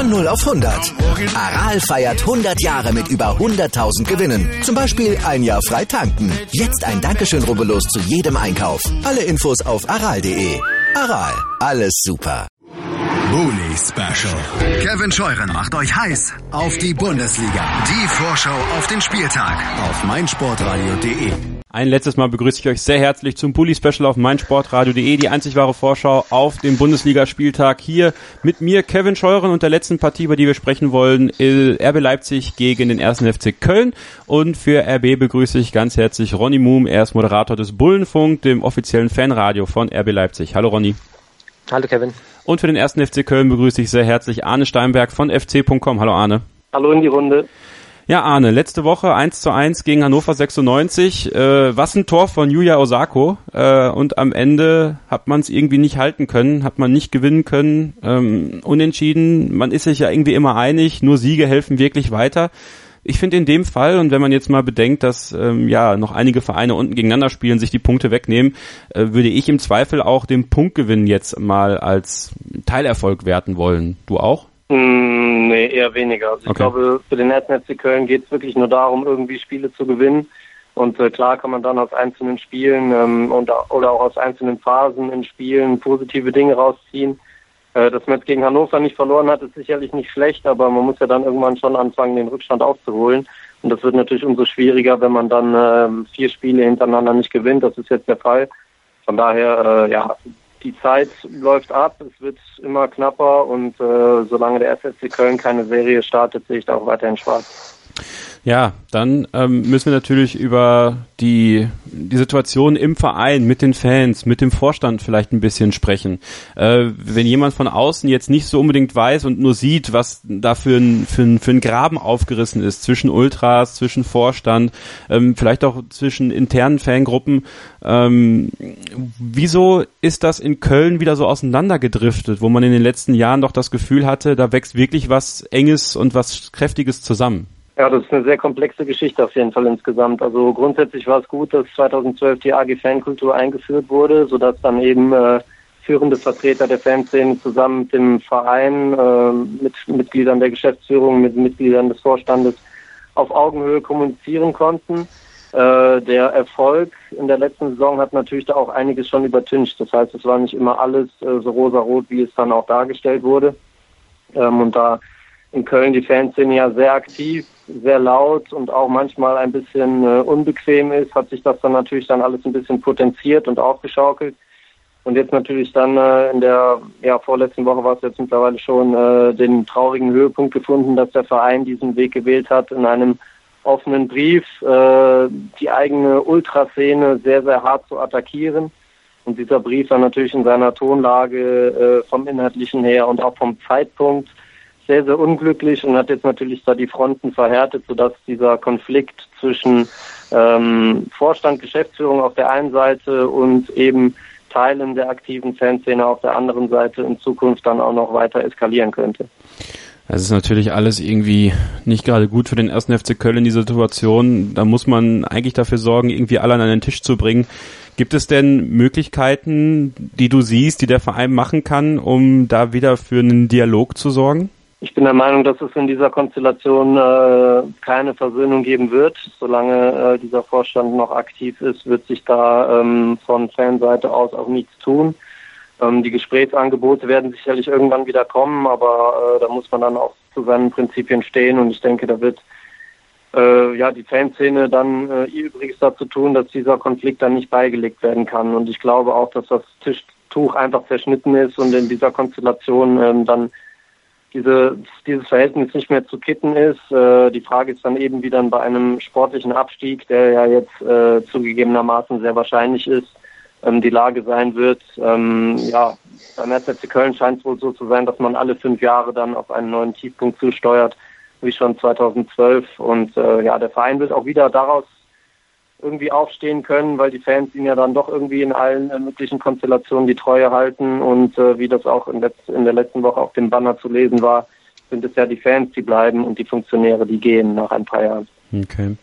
Von 0 auf 100. Aral feiert 100 Jahre mit über 100.000 Gewinnen. Zum Beispiel ein Jahr frei tanken. Jetzt ein Dankeschön, rubbellos zu jedem Einkauf. Alle Infos auf aral.de. Aral, alles super. Bully Special. Kevin Scheuren macht euch heiß auf die Bundesliga. Die Vorschau auf den Spieltag auf meinsportradio.de. Ein letztes Mal begrüße ich euch sehr herzlich zum Bully Special auf meinsportradio.de, die einzig wahre Vorschau auf den Bundesligaspieltag. Hier mit mir Kevin Scheuren und der letzten Partie, über die wir sprechen wollen, RB Leipzig gegen den 1. FC Köln. Und für RB begrüße ich ganz herzlich Ronny Muhm. Er ist Moderator des Bullenfunk, dem offiziellen Fanradio von RB Leipzig. Hallo Ronny. Hallo Kevin. Und für den 1. FC Köln begrüße ich sehr herzlich Arne Steinberg von fc.com. Hallo Arne. Hallo in die Runde. Ja, Arne, letzte Woche 1:1 gegen Hannover 96. Was ein Tor von Yuya Osako. Und am Ende hat man es irgendwie nicht halten können, hat man nicht gewinnen können. Unentschieden, man ist sich ja irgendwie immer einig, nur Siege helfen wirklich weiter. Ich finde in dem Fall, und wenn man jetzt mal bedenkt, dass noch einige Vereine unten gegeneinander spielen, sich die Punkte wegnehmen, würde ich im Zweifel auch den Punktgewinn jetzt mal als Teilerfolg werten wollen. Du auch? Nee, eher weniger. Also ich glaube, für den 1. FC Köln geht es wirklich nur darum, irgendwie Spiele zu gewinnen. Und klar kann man dann aus einzelnen Spielen oder auch aus einzelnen Phasen in Spielen positive Dinge rausziehen. Dass man jetzt gegen Hannover nicht verloren hat, ist sicherlich nicht schlecht, aber man muss ja dann irgendwann schon anfangen, den Rückstand aufzuholen. Und das wird natürlich umso schwieriger, wenn man dann 4 Spiele hintereinander nicht gewinnt. Das ist jetzt der Fall. Von daher, die Zeit läuft ab, es wird immer knapper und solange der 1. FC Köln keine Serie startet, sehe ich da auch weiterhin schwarz. Ja, dann müssen wir natürlich über die Situation im Verein, mit den Fans, mit dem Vorstand vielleicht ein bisschen sprechen. Wenn jemand von außen jetzt nicht so unbedingt weiß und nur sieht, was da für ein Graben aufgerissen ist zwischen Ultras, zwischen Vorstand, vielleicht auch zwischen internen Fangruppen, wieso ist das in Köln wieder so auseinandergedriftet, wo man in den letzten Jahren doch das Gefühl hatte, da wächst wirklich was Enges und was Kräftiges zusammen? Ja, das ist eine sehr komplexe Geschichte auf jeden Fall insgesamt. Also grundsätzlich war es gut, dass 2012 die AG Fankultur eingeführt wurde, sodass dann eben führende Vertreter der Fanszene zusammen mit dem Verein, mit Mitgliedern der Geschäftsführung, mit Mitgliedern des Vorstandes auf Augenhöhe kommunizieren konnten. Der Erfolg in der letzten Saison hat natürlich da auch einiges schon übertüncht. Das heißt, es war nicht immer alles so rosa-rot, wie es dann auch dargestellt wurde. Und da in Köln die Fanszene ja sehr aktiv, sehr laut und auch manchmal ein bisschen unbequem ist, hat sich das dann natürlich dann alles ein bisschen potenziert und aufgeschaukelt. Und jetzt natürlich dann in der vorletzten Woche war es jetzt mittlerweile schon den traurigen Höhepunkt gefunden, dass der Verein diesen Weg gewählt hat, in einem offenen Brief die eigene Ultraszene sehr, sehr hart zu attackieren. Und dieser Brief war natürlich in seiner Tonlage vom Inhaltlichen her und auch vom Zeitpunkt sehr, sehr unglücklich und hat jetzt natürlich da die Fronten verhärtet, sodass dieser Konflikt zwischen Vorstand, Geschäftsführung auf der einen Seite und eben Teilen der aktiven Fanszene auf der anderen Seite in Zukunft dann auch noch weiter eskalieren könnte. Es ist natürlich alles irgendwie nicht gerade gut für den 1. FC Köln in dieser Situation. Da muss man eigentlich dafür sorgen, irgendwie alle an einen Tisch zu bringen. Gibt es denn Möglichkeiten, die du siehst, die der Verein machen kann, um da wieder für einen Dialog zu sorgen? Ich bin der Meinung, dass es in dieser Konstellation keine Versöhnung geben wird. Solange dieser Vorstand noch aktiv ist, wird sich da von Fanseite aus auch nichts tun. Die Gesprächsangebote werden sicherlich irgendwann wieder kommen, aber da muss man dann auch zu seinen Prinzipien stehen und ich denke, da wird die Fanszene dann ihr Übriges dazu tun, dass dieser Konflikt dann nicht beigelegt werden kann. Und ich glaube auch, dass das Tischtuch einfach zerschnitten ist und in dieser Konstellation dann dieses Verhältnis nicht mehr zu kitten ist. Die Frage ist dann eben, wie dann bei einem sportlichen Abstieg, der ja jetzt zugegebenermaßen sehr wahrscheinlich ist, die Lage sein wird. Beim 1. FC Köln scheint es wohl so zu sein, dass man alle 5 Jahre dann auf einen neuen Tiefpunkt zusteuert, wie schon 2012. Und der Verein wird auch wieder daraus irgendwie aufstehen können, weil die Fans ihn ja dann doch irgendwie in allen möglichen Konstellationen die Treue halten. Und wie das auch in der letzten Woche auf dem Banner zu lesen war, sind es ja die Fans, die bleiben und die Funktionäre, die gehen nach ein paar Jahren. Okay.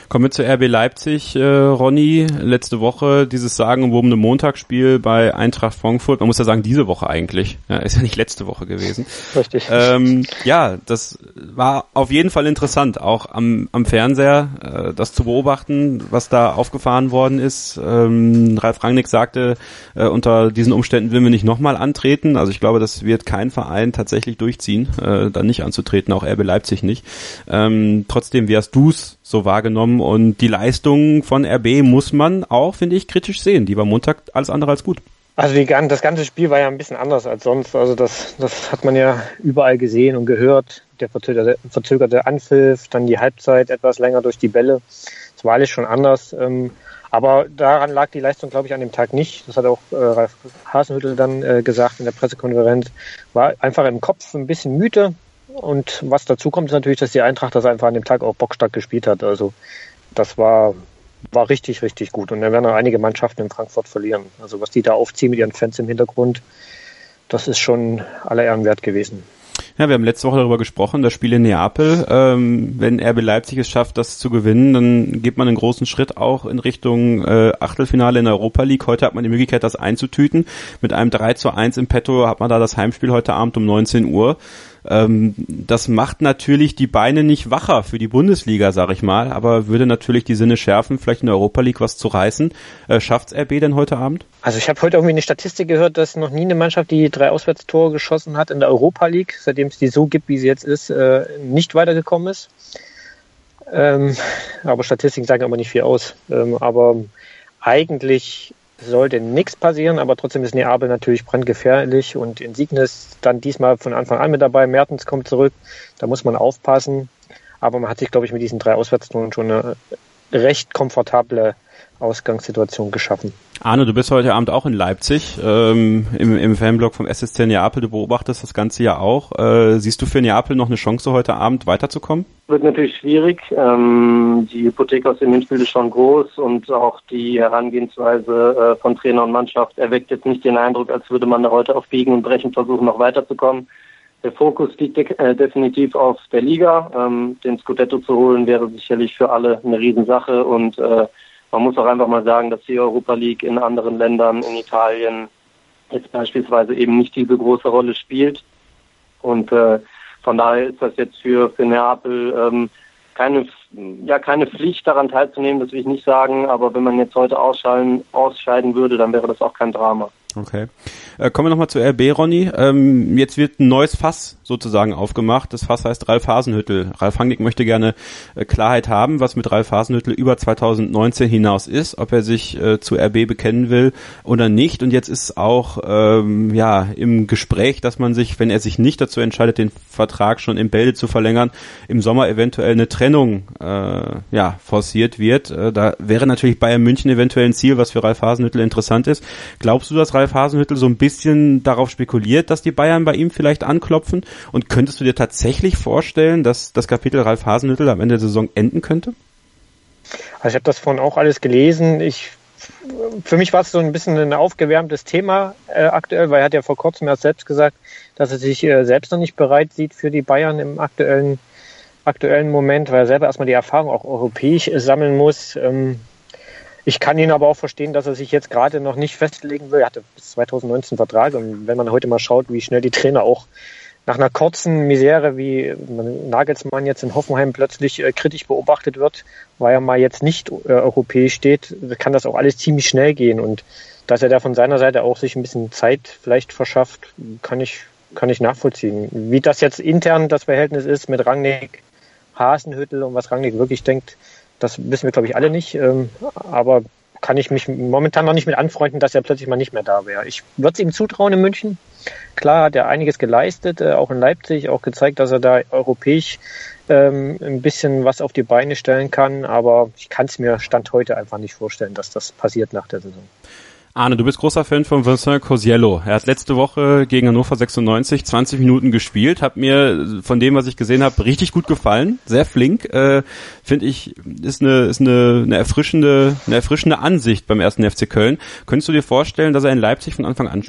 Kommen wir zu RB Leipzig, Ronny. Letzte Woche dieses sagenumwobene Montagsspiel bei Eintracht Frankfurt. Man muss ja sagen, diese Woche eigentlich. Ja, ist ja nicht letzte Woche gewesen. Richtig. Ja, das war auf jeden Fall interessant, auch am Fernseher, das zu beobachten, was da aufgefahren worden ist. Ralf Rangnick sagte, unter diesen Umständen will wir nicht nochmal antreten. Also ich glaube, das wird kein Verein tatsächlich durchziehen, dann nicht anzutreten, auch RB Leipzig nicht. Trotzdem, wie hast du's so wahrgenommen? Und die Leistung von RB muss man auch, finde ich, kritisch sehen. Die war Montag alles andere als gut. Also das ganze Spiel war ja ein bisschen anders als sonst. Also das hat man ja überall gesehen und gehört. Der verzögerte Anpfiff, dann die Halbzeit etwas länger durch die Bälle. Das war alles schon anders. Aber daran lag die Leistung, glaube ich, an dem Tag nicht. Das hat auch Ralf Hasenhüttl dann gesagt in der Pressekonferenz. War einfach im Kopf ein bisschen müde. Und was dazu kommt, ist natürlich, dass die Eintracht das einfach an dem Tag auch bockstark gespielt hat. Also das war richtig, richtig gut. Und dann werden auch einige Mannschaften in Frankfurt verlieren. Also was die da aufziehen mit ihren Fans im Hintergrund, das ist schon aller Ehren wert gewesen. Ja, wir haben letzte Woche darüber gesprochen, das Spiel in Neapel. Wenn RB Leipzig es schafft, das zu gewinnen, dann geht man einen großen Schritt auch in Richtung Achtelfinale in der Europa League. Heute hat man die Möglichkeit, das einzutüten. Mit einem 3:1 im Petto hat man da das Heimspiel heute Abend um 19 Uhr. Das macht natürlich die Beine nicht wacher für die Bundesliga, sag ich mal, aber würde natürlich die Sinne schärfen, vielleicht in der Europa League was zu reißen. Schafft's RB denn heute Abend? Also ich habe heute irgendwie eine Statistik gehört, dass noch nie eine Mannschaft, die 3 Auswärtstore geschossen hat in der Europa League, seitdem es die so gibt, wie sie jetzt ist, nicht weitergekommen ist. Aber Statistiken sagen aber nicht viel aus. Aber eigentlich sollte nichts passieren, aber trotzdem ist Neapel natürlich brandgefährlich und Insigne ist dann diesmal von Anfang an mit dabei. Mertens kommt zurück, da muss man aufpassen. Aber man hat sich, glaube ich, mit diesen 3 Auswärtstoren schon eine recht komfortable Ausgangssituation geschaffen. Arne, du bist heute Abend auch in Leipzig, im Fanblog vom SSC Neapel. Du beobachtest das Ganze ja auch. Siehst du für Neapel noch eine Chance, heute Abend weiterzukommen? Wird natürlich schwierig. Die Hypothek aus dem Hinspiel ist schon groß und auch die Herangehensweise von Trainer und Mannschaft erweckt jetzt nicht den Eindruck, als würde man da heute auf Biegen und Brechen versuchen, noch weiterzukommen. Der Fokus liegt definitiv auf der Liga. Den Scudetto zu holen wäre sicherlich für alle eine Riesensache und man muss auch einfach mal sagen, dass die Europa League in anderen Ländern, in Italien jetzt beispielsweise eben nicht diese große Rolle spielt. Und von daher ist das jetzt für Neapel keine Pflicht, daran teilzunehmen, das will ich nicht sagen. Aber wenn man jetzt heute ausscheiden würde, dann wäre das auch kein Drama. Okay. Kommen wir nochmal zu RB, Ronny. Jetzt wird ein neues Fass sozusagen aufgemacht. Das Fass heißt Ralf Hasenhüttl. Ralf Rangnick möchte gerne Klarheit haben, was mit Ralf Hasenhüttl über 2019 hinaus ist, ob er sich zu RB bekennen will oder nicht. Und jetzt ist auch im Gespräch, dass man sich, wenn er sich nicht dazu entscheidet, den Vertrag schon in Bälde zu verlängern, im Sommer eventuell eine Trennung forciert wird. Da wäre natürlich Bayern München eventuell ein Ziel, was für Ralf Hasenhüttl interessant ist. Glaubst du, dass Ralf Hasenhüttl so ein bisschen darauf spekuliert, dass die Bayern bei ihm vielleicht anklopfen? Und könntest du dir tatsächlich vorstellen, dass das Kapitel Ralf Hasenhüttl am Ende der Saison enden könnte? Also ich habe das vorhin auch alles gelesen. Für mich war es so ein bisschen ein aufgewärmtes Thema aktuell, weil er hat ja vor kurzem erst selbst gesagt, dass er sich selbst noch nicht bereit sieht für die Bayern im aktuellen Moment, weil er selber erstmal die Erfahrung auch europäisch sammeln muss. Ich kann ihn aber auch verstehen, dass er sich jetzt gerade noch nicht festlegen will. Er hatte bis 2019 Vertrag und wenn man heute mal schaut, wie schnell die Trainer auch nach einer kurzen Misere, wie Nagelsmann jetzt in Hoffenheim plötzlich kritisch beobachtet wird, weil er mal jetzt nicht europäisch steht, kann das auch alles ziemlich schnell gehen. Und dass er da von seiner Seite auch sich ein bisschen Zeit vielleicht verschafft, kann ich nachvollziehen. Wie das jetzt intern das Verhältnis ist mit Rangnick, Hasenhüttl und was Rangnick wirklich denkt, das wissen wir, glaube ich, alle nicht. Aber kann ich mich momentan noch nicht mit anfreunden, dass er plötzlich mal nicht mehr da wäre. Ich würde es ihm zutrauen in München. Klar hat er einiges geleistet, auch in Leipzig, auch gezeigt, dass er da europäisch ein bisschen was auf die Beine stellen kann. Aber ich kann es mir Stand heute einfach nicht vorstellen, dass das passiert nach der Saison. Arne, du bist großer Fan von Vincent Cosiello. Er hat letzte Woche gegen Hannover 96 20 Minuten gespielt. Hat mir von dem, was ich gesehen habe, richtig gut gefallen. Sehr flink. Finde ich, ist eine erfrischende Ansicht beim 1. FC Köln. Könntest du dir vorstellen, dass er in Leipzig von Anfang an spielt?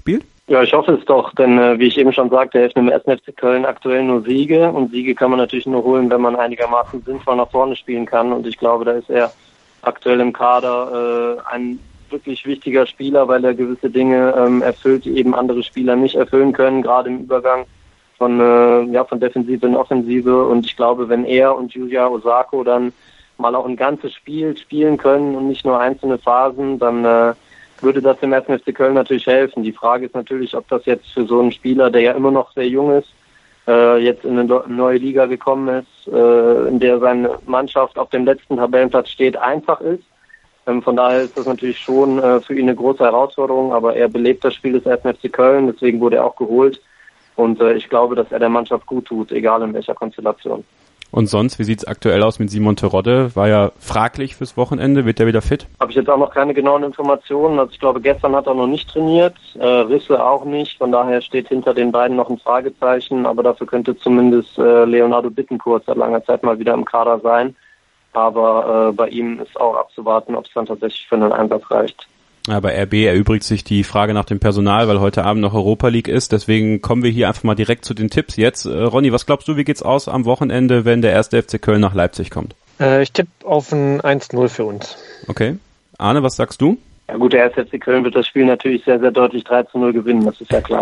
Ja, ich hoffe es doch, denn wie ich eben schon sagte, hilft dem 1. FC Köln aktuell nur Siege und Siege kann man natürlich nur holen, wenn man einigermaßen sinnvoll nach vorne spielen kann und ich glaube, da ist er aktuell im Kader ein wirklich wichtiger Spieler, weil er gewisse Dinge erfüllt, die eben andere Spieler nicht erfüllen können, gerade im Übergang von Defensive in Offensive und ich glaube, wenn er und Yuya Osako dann mal auch ein ganzes Spiel spielen können und nicht nur einzelne Phasen, dann würde das dem 1. FC Köln natürlich helfen. Die Frage ist natürlich, ob das jetzt für so einen Spieler, der ja immer noch sehr jung ist, jetzt in eine neue Liga gekommen ist, in der seine Mannschaft auf dem letzten Tabellenplatz steht, einfach ist. Von daher ist das natürlich schon für ihn eine große Herausforderung, aber er belebt das Spiel des 1. FC Köln, deswegen wurde er auch geholt. Und ich glaube, dass er der Mannschaft gut tut, egal in welcher Konstellation. Und sonst, wie sieht's aktuell aus mit Simon Terodde? War ja fraglich fürs Wochenende. Wird der wieder fit? Habe ich jetzt auch noch keine genauen Informationen. Also ich glaube, gestern hat er noch nicht trainiert, Risse auch nicht. Von daher steht hinter den beiden noch ein Fragezeichen. Aber dafür könnte zumindest Leonardo Bittencourt seit langer Zeit mal wieder im Kader sein. Aber bei ihm ist auch abzuwarten, ob es dann tatsächlich für einen Einsatz reicht. Ja, bei RB erübrigt sich die Frage nach dem Personal, weil heute Abend noch Europa League ist. Deswegen kommen wir hier einfach mal direkt zu den Tipps jetzt. Ronny, was glaubst du, wie geht's aus am Wochenende, wenn der 1. FC Köln nach Leipzig kommt? Ich tippe auf ein 1-0 für uns. Okay. Arne, was sagst du? Ja gut, der 1. FC Köln wird das Spiel natürlich sehr, sehr deutlich 3-0 gewinnen, das ist ja klar.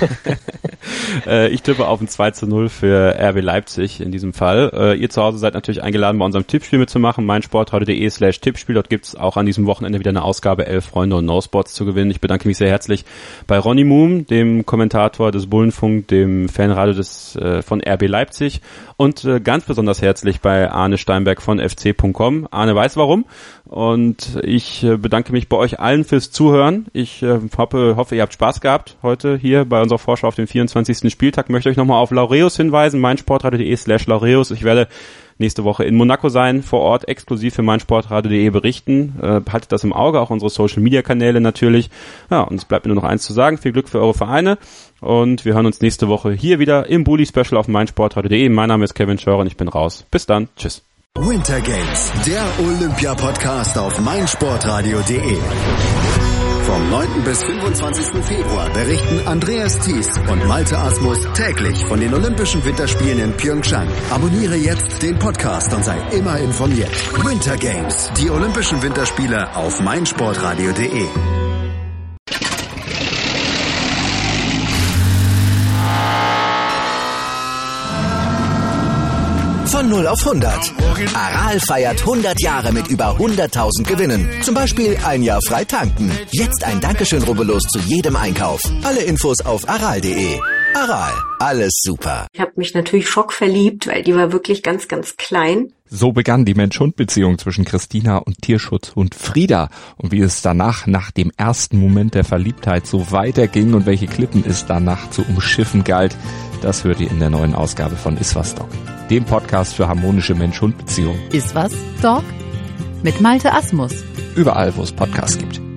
Ich tippe auf ein 2-0 für RB Leipzig in diesem Fall. Ihr zu Hause seid natürlich eingeladen, bei unserem Tippspiel mitzumachen, meinsportradio.de/Tippspiel. Dort gibt's auch an diesem Wochenende wieder eine Ausgabe 11 Freunde und No Sports zu gewinnen. Ich bedanke mich sehr herzlich bei Ronny Moom, dem Kommentator des Bullenfunk, dem Fanradio von RB Leipzig und ganz besonders herzlich bei Arne Steinberg von fc.com. Arne weiß warum und ich bedanke mich bei euch allen fürs Zuhören. Ich hoffe, ihr habt Spaß gehabt heute hier bei unserer Vorschau auf den 24. Spieltag. Möchte euch nochmal auf Laureus hinweisen, meinsportradio.de/Laureus. Ich werde nächste Woche in Monaco sein, vor Ort, exklusiv für meinsportradio.de berichten. Haltet das im Auge, auch unsere Social-Media-Kanäle natürlich. Ja, und es bleibt mir nur noch eins zu sagen. Viel Glück für eure Vereine und wir hören uns nächste Woche hier wieder im Bully-Special auf meinsportradio.de. Mein Name ist Kevin Scheurer und ich bin raus. Bis dann. Tschüss. Winter Games, der Olympia-Podcast auf meinsportradio.de. Vom 9. bis 25. Februar berichten Andreas Thies und Malte Asmus täglich von den Olympischen Winterspielen in Pyeongchang. Abonniere jetzt den Podcast und sei immer informiert. Winter Games, die Olympischen Winterspiele auf meinsportradio.de. Von 0 auf 100. Aral feiert 100 Jahre mit über 100.000 Gewinnen. Zum Beispiel ein Jahr frei tanken. Jetzt ein Dankeschön, rubbellos zu jedem Einkauf. Alle Infos auf aral.de. Aral, alles super. Ich habe mich natürlich schockverliebt, weil die war wirklich ganz, ganz klein. So begann die Mensch-Hund-Beziehung zwischen Christina und Tierschutzhund Frieda. Und wie es danach, nach dem ersten Moment der Verliebtheit, so weiterging und welche Klippen es danach zu umschiffen galt, das hört ihr in der neuen Ausgabe von Iswas Dog, dem Podcast für harmonische Mensch-Hund-Beziehungen. Iswas Dog mit Malte Asmus. Überall, wo es Podcasts gibt.